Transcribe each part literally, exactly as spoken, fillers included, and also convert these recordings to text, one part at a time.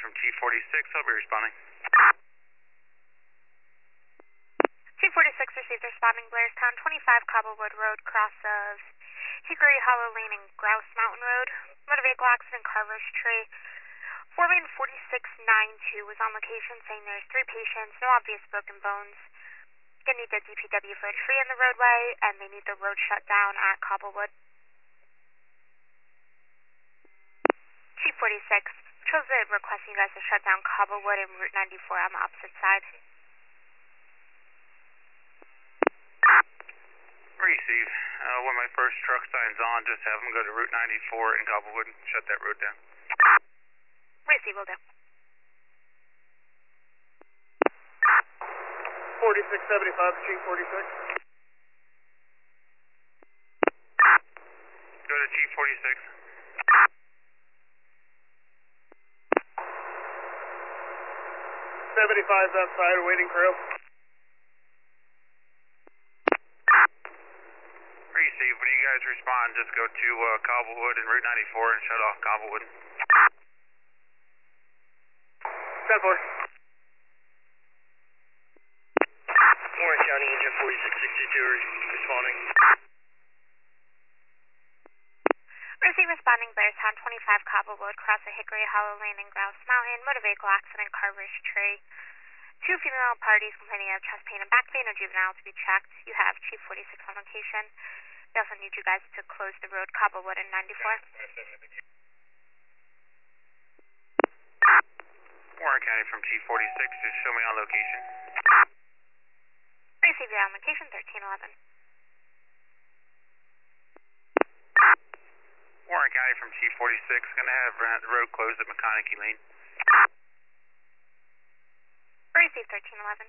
from T forty-six. I'll be responding. T forty-six received responding Blairstown, twenty-five Cobblewood Road, cross of Hickory Hollow Lane and Grouse Mountain Road. Motor vehicle accident, Carver's Tree. Foreman forty-six ninety-two was on location saying there's three patients, no obvious broken bones. They need the D P W for a tree in the roadway, and they need the road shut down at Cobblewood. Chief forty-six, Patrol's requesting you guys to shut down Cobblewood and Route ninety-four on the opposite side. Receive. Uh, when my first truck sign's on, just have them go to Route ninety-four in Cobblewood and shut that road down. Receive, will do. forty-six seventy-five, Chief forty-six. Go to Chief forty-six. seventy-five's outside, awaiting crew. Receive. When you guys respond, just go to uh, Cobblewood and Route ninety-four and shut off Cobblewood. ten four. Warren County, engine forty-six sixty-two responding. Receive responding Blairstown, twenty-five Cobblewood, cross of Hickory Hollow Lane and Grouse Mountain, motor vehicle accident, Carver's Tree. Two female parties complaining of chest pain and back pain, a juvenile to be checked. You have Chief forty-six on location. We also need you guys to close the road, Cobblewood and ninety-four. Warren County from Chief forty-six, just show me on location. Receive your on location, thirteen eleven. Warren County from Chief forty-six, gonna have the road closed at McConaughey Lane. Receive thirteen eleven.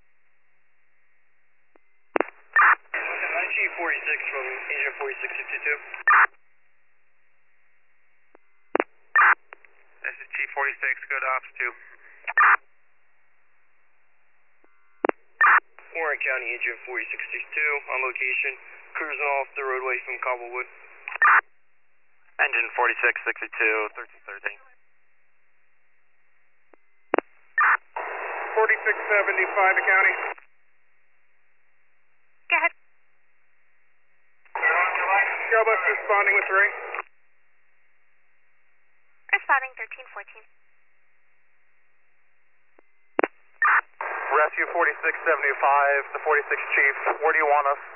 Chief forty-six from engine forty-six sixty-two. This is Chief forty-six, go to Ops two. Warren County, engine forty-six sixty-two on location, cruising off the roadway from Cobblewood. Engine forty-six sixty-two, thirteen thirteen. forty-six seventy-five to county. Go ahead. Scarbus responding with three. Responding thirteen fourteen. Rescue forty-six seventy-five, the forty-six Chief, where do you want us?